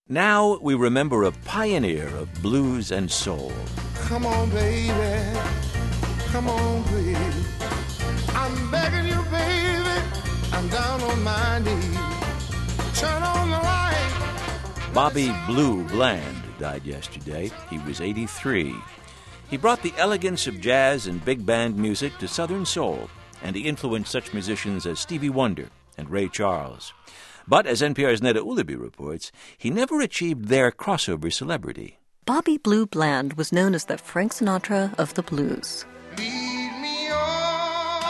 Now we remember a pioneer of blues and soul. Come on, baby. Come on, please. I'm begging you, baby. I'm down on my knees. Turn on the light. Bobby Blue Bland died yesterday. He was 83. He brought the elegance of jazz and big band music to Southern soul, and he influenced such musicians as Stevie Wonder and Ray Charles. But, as NPR's Neda Ulaby reports, he never achieved their crossover celebrity. Bobby Blue Bland was known as the Frank Sinatra of the blues. Lead me on,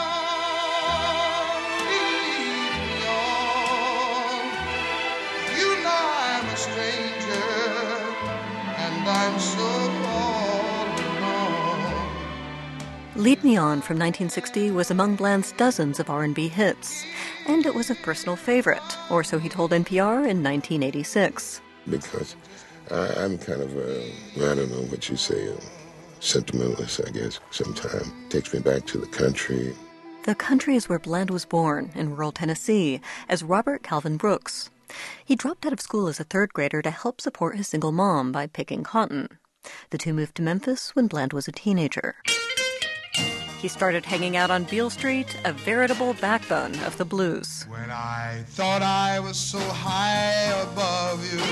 lead me on. You know I'm a stranger, and I'm so all alone. Lead Me On from 1960 was among Bland's dozens of R&B hits, and it was a personal favorite, or so he told NPR in 1986. Because I'm kind of I don't know what you say, sentimentalist, I guess, sometimes. Takes me back to the country. The country is where Bland was born, in rural Tennessee, as Robert Calvin Brooks. He dropped out of school as a third grader to help support his single mom by picking cotton. The two moved to Memphis when Bland was a teenager. He started hanging out on Beale Street, a veritable backbone of the blues. When I thought I was so high above you.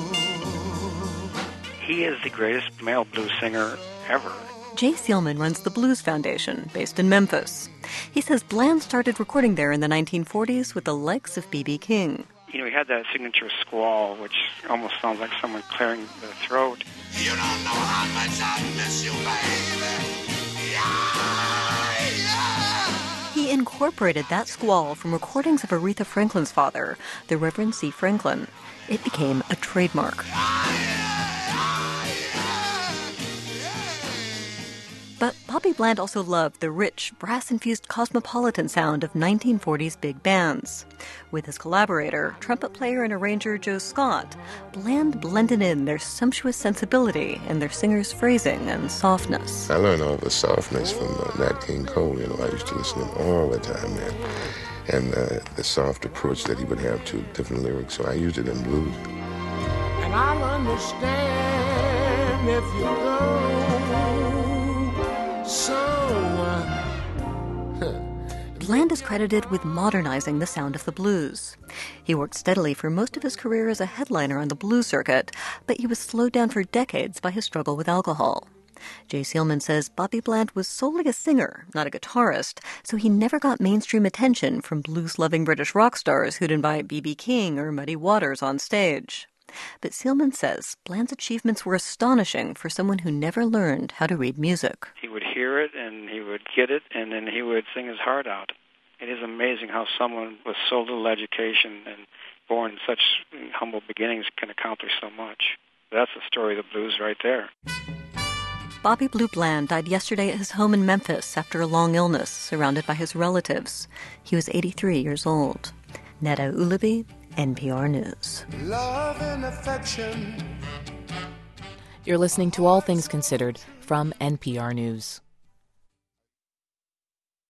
He is the greatest male blues singer ever. Jay Seelman runs the Blues Foundation, based in Memphis. He says Bland started recording there in the 1940s with the likes of B.B. King. You know, he had that signature squall, which almost sounds like someone clearing their throat. You don't know how much I miss you, baby. Yeah. He incorporated that squall from recordings of Aretha Franklin's father, the Reverend C. Franklin. It became a trademark. But Bobby Bland also loved the rich, brass-infused cosmopolitan sound of 1940s big bands. With his collaborator, trumpet player and arranger Joe Scott, Bland blended in their sumptuous sensibility and their singer's phrasing and softness. I learned all the softness from Nat King Cole. You know, I used to listen to him all the time, man. And the soft approach that he would have to different lyrics, so I used it in blues. And I'll understand if you go. Bland is credited with modernizing the sound of the blues. He worked steadily for most of his career as a headliner on the blues circuit, but he was slowed down for decades by his struggle with alcohol. Jay Seelman says Bobby Bland was solely a singer, not a guitarist, so he never got mainstream attention from blues-loving British rock stars who'd invite B.B. King or Muddy Waters on stage. But Seelman says Bland's achievements were astonishing for someone who never learned how to read music. He would hear it, and he would get it, and then he would sing his heart out. It is amazing how someone with so little education and born in such humble beginnings can accomplish so much. That's the story of the blues right there. Bobby Blue Bland died yesterday at his home in Memphis after a long illness, surrounded by his relatives. He was 83 years old. Neda Ulaby, NPR News. Love and affection. You're listening to All Things Considered from NPR News.